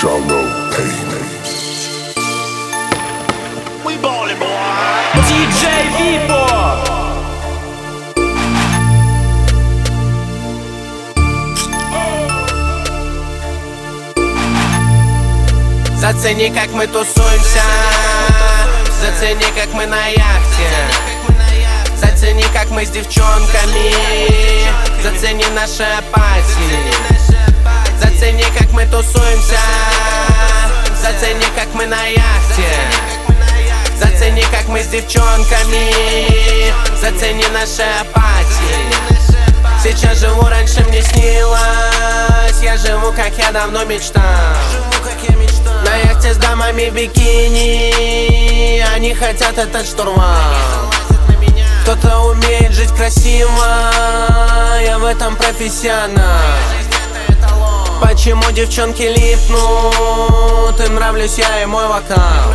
Shallow pain. We ballin', boy. DJ Vibo. Зацени, как мы тусуемся, зацени, как мы на яхте, зацени, как мы с девчонками, зацени наши апатии. Зацени, как мы тусуемся, зацени, как мы на яхте, зацени, как мы с девчонками, зацени наши апатии. Сейчас живу, раньше мне снилось, я живу, как я давно мечтал. На яхте с дамами в бикини, они хотят этот штурвал. Кто-то умеет жить красиво, я в этом профессионал. Почему девчонки липнут, им нравлюсь я и мой вокал.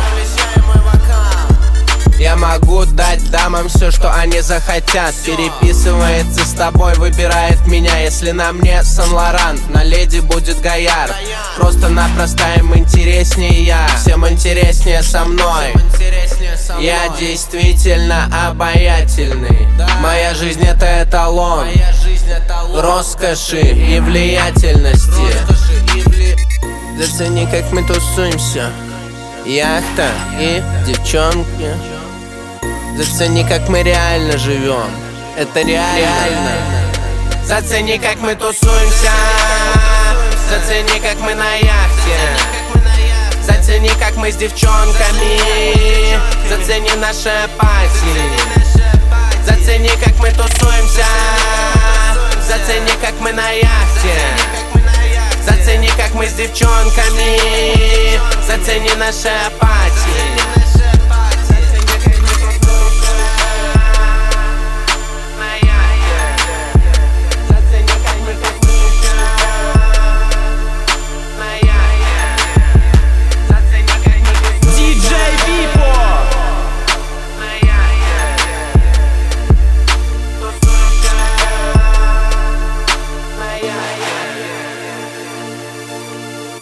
Я могу дать дамам все, что они захотят. Переписывается с тобой, выбирает меня. Если на мне Сан-Лоран, на леди будет Гояр. Просто-напросто им интереснее я, всем интереснее со мной. Я действительно обаятельный. Моя жизнь это эталон роскоши и влиятельности. Зацени, как мы тусуемся, яхта и девчонки. Зацени, как мы реально живем, это реально. Зацени, как мы тусуемся, зацени, как мы на яхте, зацени, как мы с девчонками, зацени наши апатии. Зацени, как мы тусуемся, зацени, как мы на яхте, зацени, как мы с девчонками, зацени наши апатии.